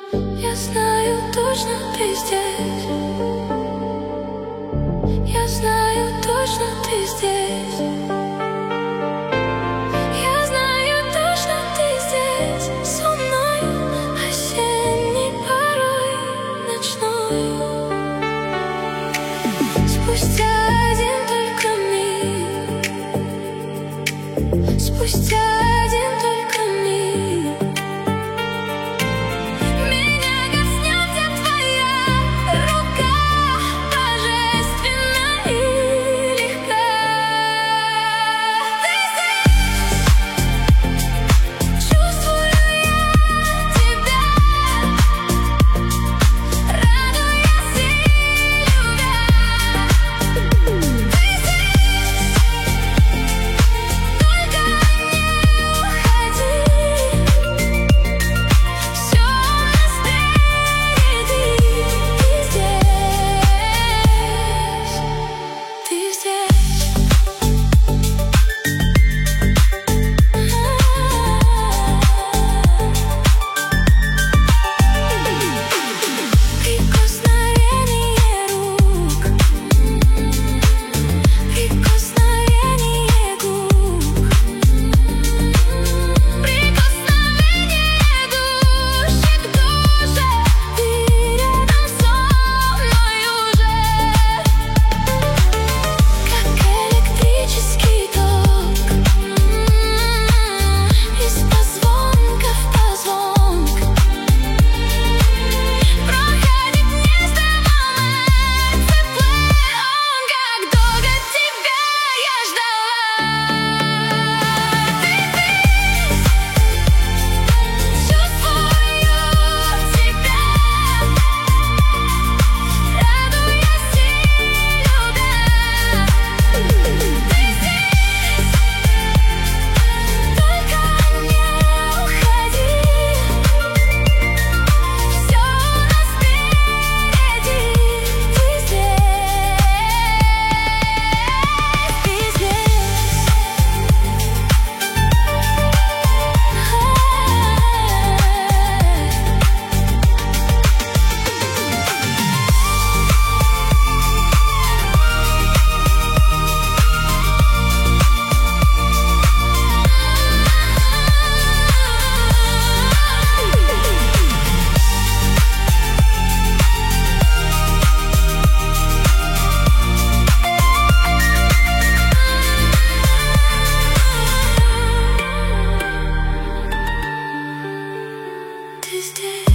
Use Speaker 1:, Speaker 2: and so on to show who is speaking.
Speaker 1: Я знаю точно ты здесь. Я знаю точно ты здесь. Я знаю точно ты здесь. Со мной осенней порой ночной. Спустя один только миг. Спустя один только миг. Меня коснется твоя рука, божественна и легка. Ты здесь, чувствую я тебя, радуясь и любя. Ты здесь, только не уходи. Всё у нас впереди. Ты здесь, ты здесь. Прикосновение рук, прикосновение губ, прикосновение души к душе. Ты рядом со мной уже, как электрический ток, из позвонка в позвонок. Проходит нездаваемый теплый он, как долго тебя я ждала. Ты здесь, чувствую тебя, радуясь и любя. Ты здесь, только не уходи. Всё у нас впереди. Ты здесь, ты здесь. Ты здесь.